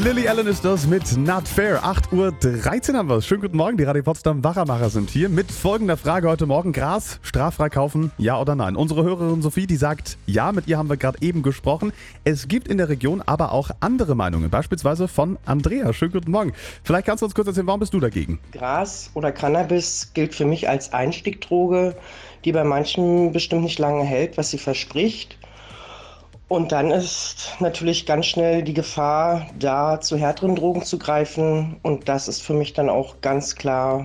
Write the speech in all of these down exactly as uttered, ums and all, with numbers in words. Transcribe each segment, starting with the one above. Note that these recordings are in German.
Lily Allen ist das mit Not Fair. acht Uhr dreizehn haben wir es. Schönen guten Morgen, die Radio Potsdam Wachermacher sind hier mit folgender Frage heute Morgen. Gras straffrei kaufen, ja oder nein? Unsere Hörerin Sophie, die sagt ja, mit ihr haben wir gerade eben gesprochen. Es gibt in der Region aber auch andere Meinungen, beispielsweise von Andrea. Schönen guten Morgen. Vielleicht kannst du uns kurz erzählen, warum bist du dagegen? Gras oder Cannabis gilt für mich als Einstiegdroge, die bei manchen bestimmt nicht lange hält, was sie verspricht. Und dann ist natürlich ganz schnell die Gefahr da, zu härteren Drogen zu greifen. Und das ist für mich dann auch ganz klar,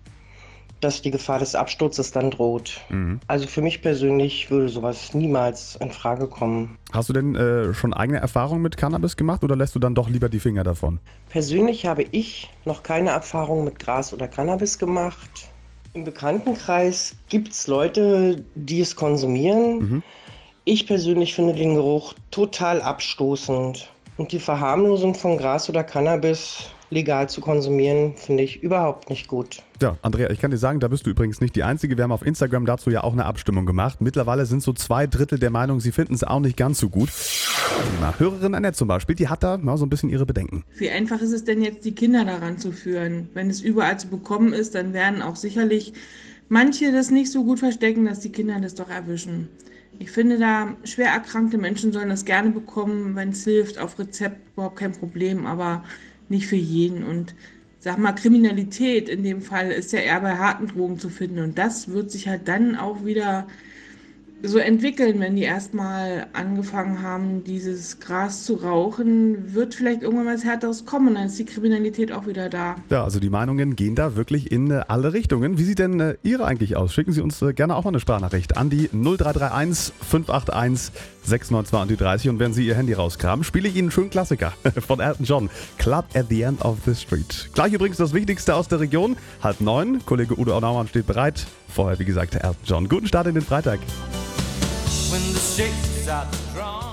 dass die Gefahr des Absturzes dann droht. Mhm. Also für mich persönlich würde sowas niemals in Frage kommen. Hast du denn äh, schon eigene Erfahrungen mit Cannabis gemacht oder lässt du dann doch lieber die Finger davon? Persönlich habe ich noch keine Erfahrung mit Gras oder Cannabis gemacht. Im Bekanntenkreis gibt es Leute, die es konsumieren. Mhm. Ich persönlich finde den Geruch total abstoßend. Und die Verharmlosung von Gras oder Cannabis legal zu konsumieren, finde ich überhaupt nicht gut. Ja, Andrea, ich kann dir sagen, da bist du übrigens nicht die Einzige. Wir haben auf Instagram dazu ja auch eine Abstimmung gemacht. Mittlerweile sind so zwei Drittel der Meinung, sie finden es auch nicht ganz so gut. Na, Hörerin Annette zum Beispiel, die hat da mal so ein bisschen ihre Bedenken. Wie einfach ist es denn jetzt, die Kinder daran zu führen? Wenn es überall zu bekommen ist, dann werden auch sicherlich manche das nicht so gut verstecken, dass die Kinder das doch erwischen. Ich finde da, schwer erkrankte Menschen sollen das gerne bekommen, wenn es hilft, auf Rezept, überhaupt kein Problem, aber nicht für jeden. Und sag mal, Kriminalität in dem Fall ist ja eher bei harten Drogen zu finden. Und das wird sich halt dann auch wieder so entwickeln, wenn die erstmal angefangen haben, dieses Gras zu rauchen, wird vielleicht irgendwann mal was Härteres kommen, dann ist die Kriminalität auch wieder da. Ja, also die Meinungen gehen da wirklich in äh, alle Richtungen. Wie sieht denn äh, Ihre eigentlich aus? Schicken Sie uns äh, gerne auch mal eine Sprachnachricht an die null drei drei eins fünf acht eins sechs neun zwei dreißig und wenn Sie Ihr Handy rauskramen, spiele ich Ihnen einen schönen Klassiker von Elton John, Club at the End of the Street. Gleich übrigens das Wichtigste aus der Region, halb neun, Kollege Udo Naumann steht bereit. Vorher, wie gesagt, Elton John. Guten Start in den Freitag. When the shakes are strong.